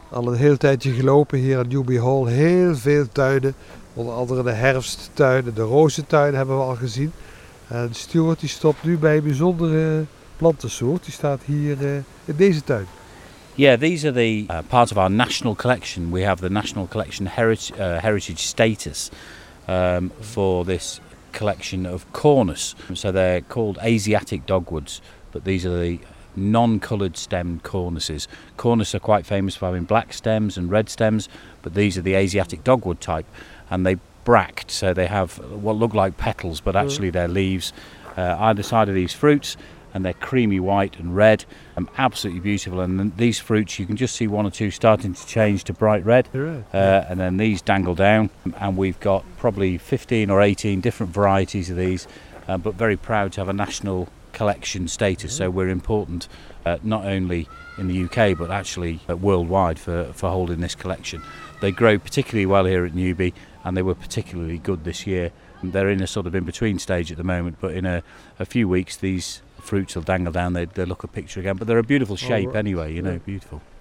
al een heel tijdje gelopen hier aan Newby Hall. Heel veel tuinen, onder andere de herfsttuinen, de rozentuin hebben we al gezien. En Stuart die stopt nu bij een bijzondere plantensoort. Die staat hier in deze tuin. Yeah, these are the part of our national collection. We have the national collection heritage status for this collection of cornus. So they're called Asiatic dogwoods, but these are the non-coloured stemmed cornuses. Cornus are quite famous for having black stems and red stems, but these are the Asiatic dogwood type, and they bract, so they have what look like petals, but actually they're leaves either side of these fruits, and they're creamy white and red, absolutely beautiful. And these fruits, you can just see one or two starting to change to bright red, and then these dangle down, and we've got probably 15 or 18 different varieties of these, but very proud to have a national collection status. So we're important not only in the UK but actually worldwide for holding this collection. They grow particularly well here at Newby, and they were particularly good this year. They're in a sort of in-between stage at the moment, but in a few weeks these fruits will dangle down, they look a picture again, but they're a beautiful shape anyway, beautiful.